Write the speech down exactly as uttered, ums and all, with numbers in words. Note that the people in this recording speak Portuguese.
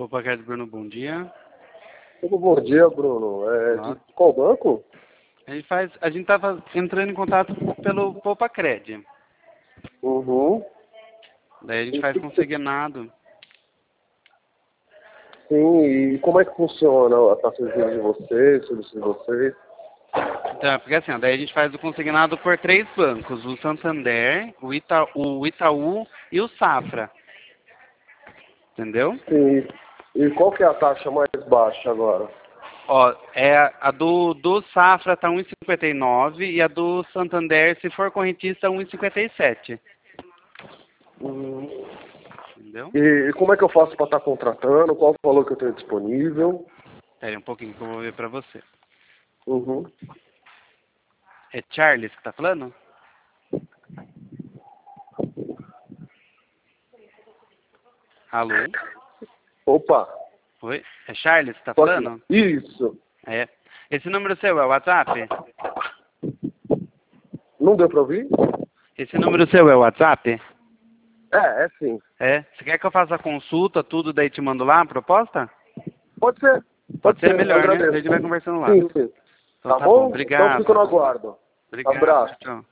Opa, Cred Bruno, bom dia. Bom dia, Bruno. É, de qual banco? A gente faz, a gente estava entrando em contato pelo Poupa Cred. Uhum. Daí a gente faz consignado. Sim, e como é que funciona a taxa de juros de vocês, serviço de vocês? Então, porque assim, ó, daí a gente faz o consignado por três bancos, o Santander, o, Ita, o Itaú e o Safra. Entendeu? Sim. E qual que é a taxa mais baixa agora? Ó, é a do, do Safra tá um e cinquenta e nove e a do Santander, se for correntista, um e cinquenta e sete. Uhum. Entendeu? E como é que eu faço para estar contratando? Qual o valor que eu tenho disponível? Espera aí um pouquinho que eu vou ver pra você. Uhum. É Charles que tá falando? Alô? Opa! Oi? É Charles que tá Tô aqui. falando? Isso! É. Esse número seu é o WhatsApp? Não deu para ouvir? Esse número seu é o WhatsApp? É, é sim. É. Você quer que eu faça a consulta, tudo, daí te mando lá a proposta? Pode ser. Pode, Pode ser, ser, melhor, né? agradeço. Daí a gente vai conversando lá. Sim, sim. Então Tá tá bom, bom? Então obrigado. fico no aguardo. Obrigado, Abraço. tchau.